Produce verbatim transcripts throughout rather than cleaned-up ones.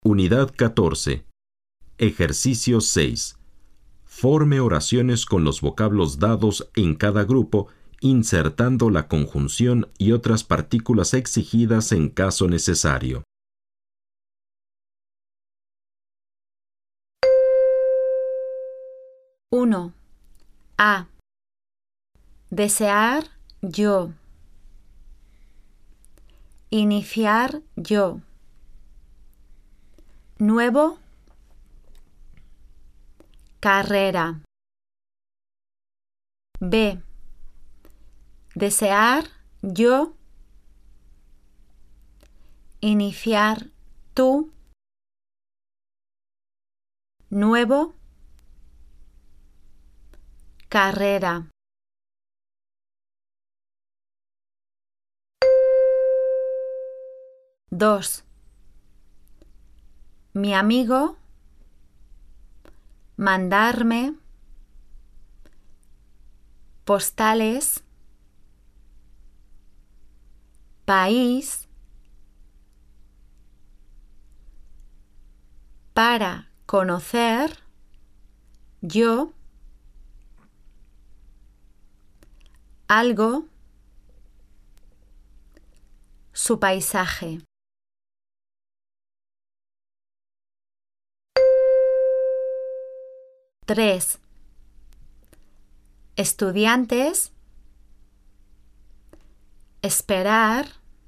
Unidad catorce. Ejercicio seis. Forme oraciones con los vocablos dados en cada grupo, insertando la conjunción y otras partículas exigidas en caso necesario. uno. A. Desear yo. Iniciar yo. Nuevo. Carrera. B. Desear yo. Iniciar tú. Nuevo. Carrera. dos. Mi amigo. Mandarme. Postales. País. Para conocer. Yo. Algo. Su paisaje. tres. Estudiantes. Esperar.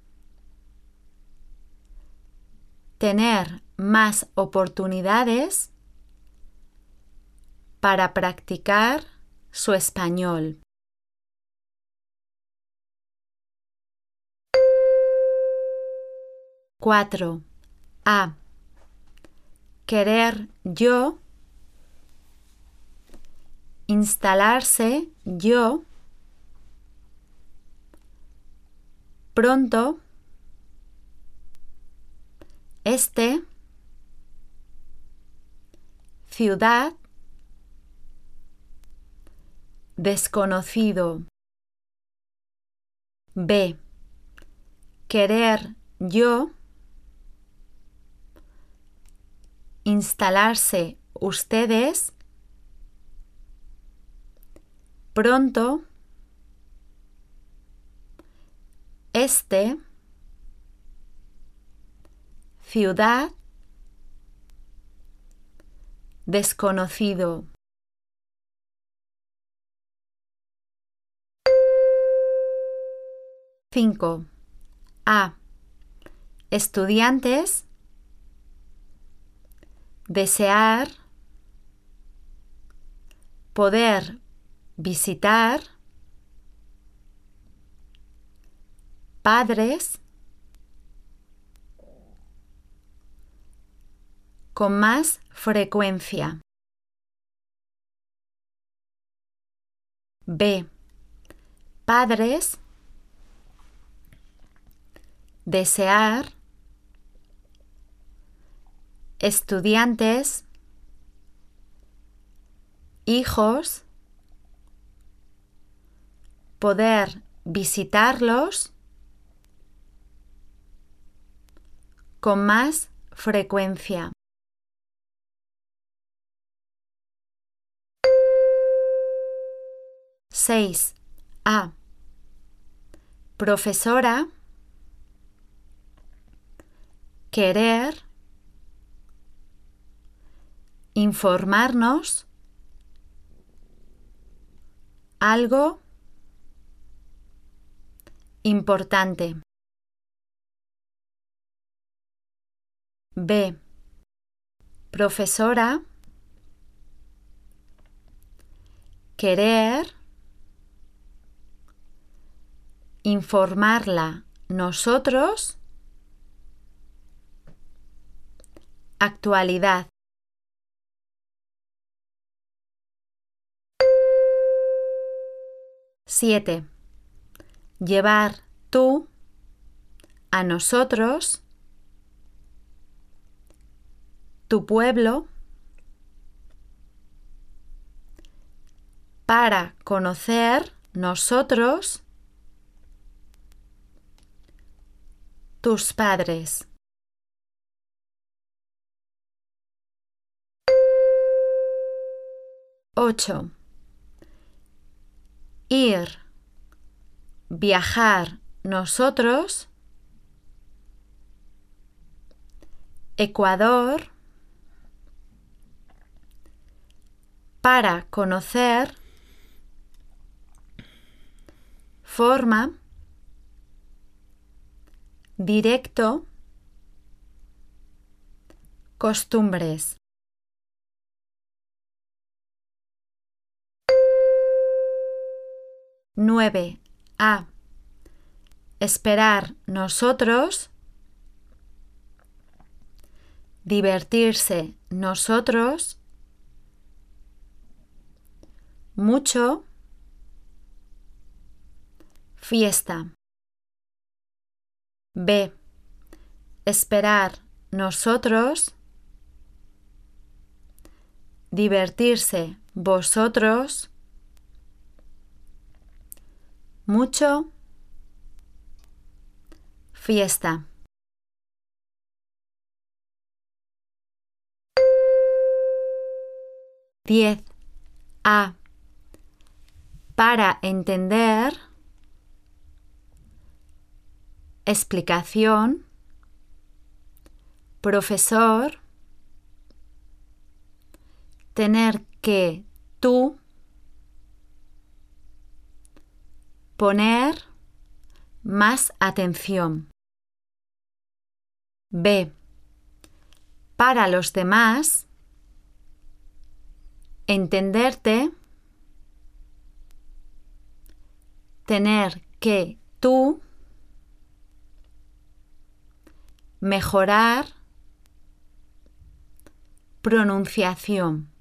Tener más oportunidades para practicar su español. cuatro. A. Querer yo. Instalarse yo. Pronto. Este. Ciudad. Desconocido. B. Querer yo. Instalarse ustedes. Pronto. Este. Ciudad. Desconocido. cinco. A. Estudiantes. Desear. Poder visitar. Padres. Con más frecuencia. B. Padres. Desear. Estudiantes. Hijos. Poder visitarlos con más frecuencia. seis. A. Profesora. Querer. Informarnos. Algo importante. B. Profesora. Querer. Informarla nosotros. Actualidad. siete. Llevar tú a nosotros, tu pueblo, para conocer nosotros, tus padres. ocho. Ir, viajar, nosotros. Ecuador. Para conocer. Forma. Directo. Costumbres. nueve. A. Esperar, nosotros. Divertirse, nosotros. Mucho. Fiesta. B. Esperar, nosotros. Divertirse, vosotros. Mucho. Fiesta. diez. A. Para entender. Explicación. Profesor. Tener que, tú. Poner más atención. B. Para los demás. Entenderte. Tener que, tú. Mejorar. Pronunciación.